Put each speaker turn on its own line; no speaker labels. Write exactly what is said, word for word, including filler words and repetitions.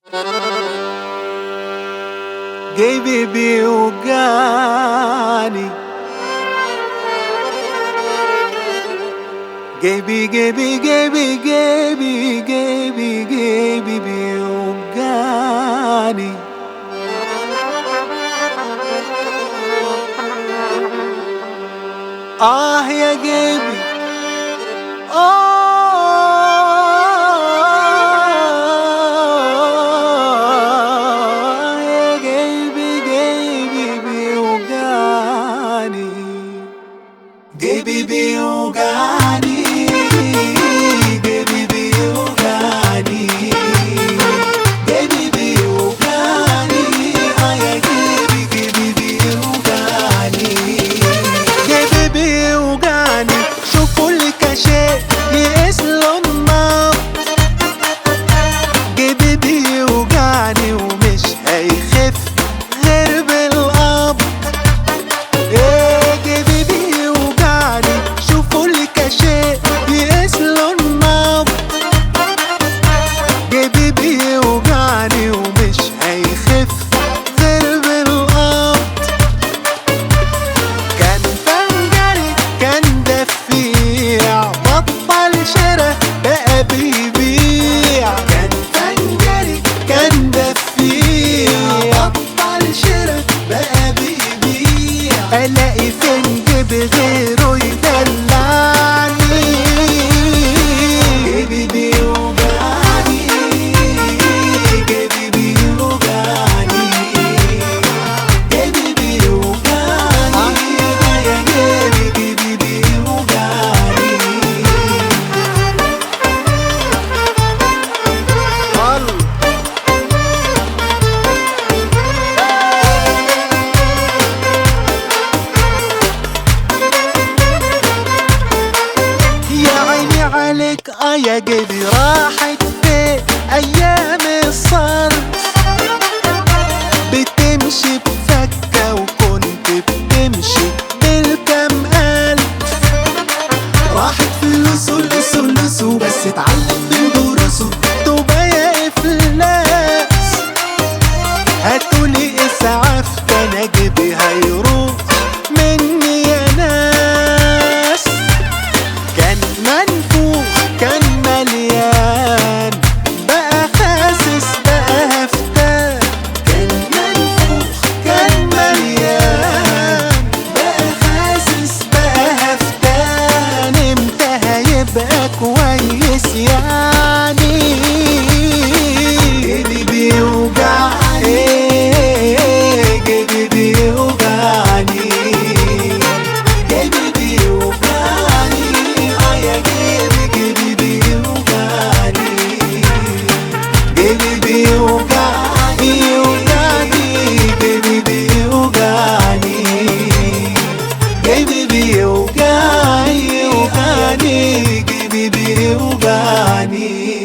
جيبي بيوجعني، جيبي جيبي جيبي جيبي جيبي جيبي بيوجعني. آه يا جيبي، آه يا جيبي جيبي بيوجعني، جيبي بيوجعني، جيبي بيوجعني، جيبي بيوجعني، آه يا جيبي جيبي بيوجعني، جيبي بيوجعني. شوفوا الكاشير يقيس له النبض، جيبي بيوجعني ومش هيخف غير بالقبض. ايه جيبي بيوجعني، شوفوا الكاشير يقيس له النبض، جيبي بيوجعني ومش هيخف غير بالقبض. كان فنجري كان دفيع، بطل شرا بقى بيبيع. كان فنجري كان دفيع، بطل شرا بقى بيبيع. الاقي فين جيب غيره يدلعني، جيبي بيوجعني، جيبي بيوجعني، جيبي بيوجعني، يا جيبي جيبي بيوجعني. يا عيني عليك اه يا جيبي، راحت فين ايام الصرف؟ بتمشي بفكة وكنت بتمشي بالكم ألف. راحت فلوسه لسه لسه بس اتعلم من دروسه، توبة يا إفلاس. هاتولي إسعاف كان جيبي هيروح مني يا ناس. كان منفوخ كان مليان بقى خاسس بقى هفتان. كان منفوخ كان مليان بقى خاسس بقى هفتان. امتى هيبقى كويس يعني؟ جيبي بيوجعني، جيبي بيوجعني، جيبي بيوجعني، آه يا جيبي جيبي بيوجعني، جيبي بيوجعني، بيوجعني، جيبي بيوجعني، جيبي بيوجعني، يوجعني، جيبي بيوجعني.